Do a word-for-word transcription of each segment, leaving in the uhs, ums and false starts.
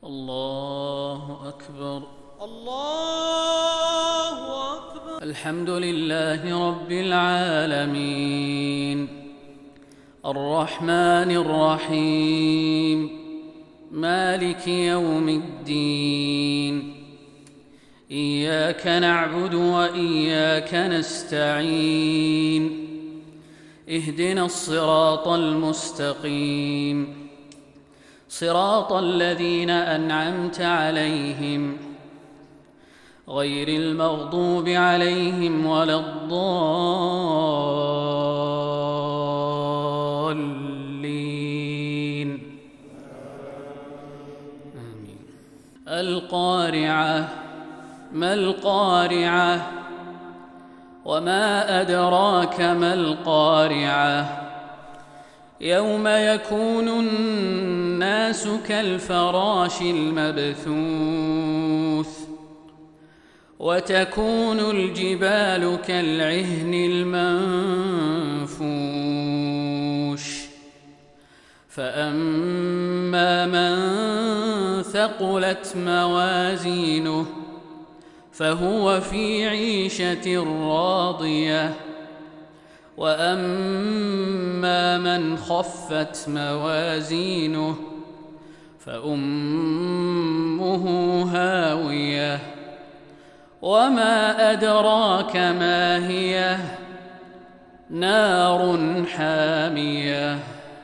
الله أكبر. الله أكبر. الحمد لله رب العالمين الرحمن الرحيم مالك يوم الدين إياك نعبد وإياك نستعين اهدنا الصراط المستقيم صراط الذين أنعمت عليهم غير المغضوب عليهم ولا الضالين آمين. القارعة ما القارعة وما أدراك ما القارعة يوم يكون الناس كالفراش المبثوث وتكون الجبال كالعهن المنفوش فأما من ثقلت موازينه فهو في عيشة راضية وأما من خفت موازينه فأمه هاوية وما أدراك ما هي نار حامية.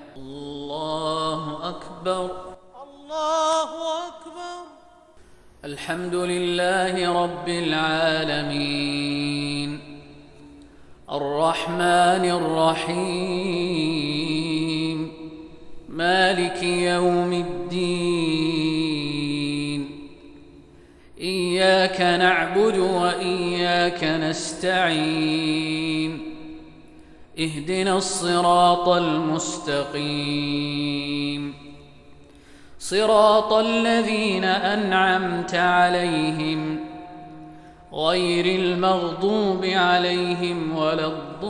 الله أكبر. الله أكبر. الحمد لله رب العالمين الرحمن الرحيم مالك يوم الدين إياك نعبد وإياك نستعين اهدنا الصراط المستقيم صراط الذين أنعمت عليهم غير المغضوب عليهم ولا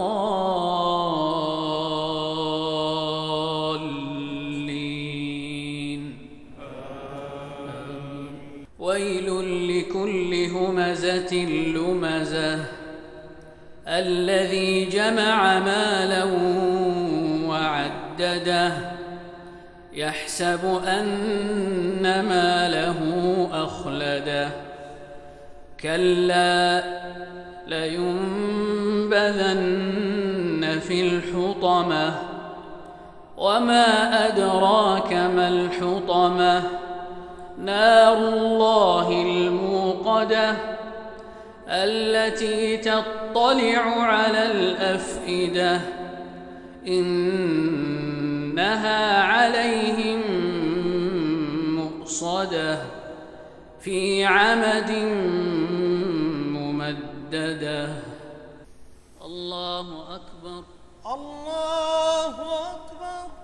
الضالين ويل لكل همزة لمزة الذي جمع مالا وعدده يحسب أن ماله أخلده كلا لينبذن في الحطمة وما أدراك ما الحطمة نار الله الموقدة التي تطلع على الأفئدة إنها عليهم مؤصدة في عمد ممددة. الله أكبر. الله أكبر.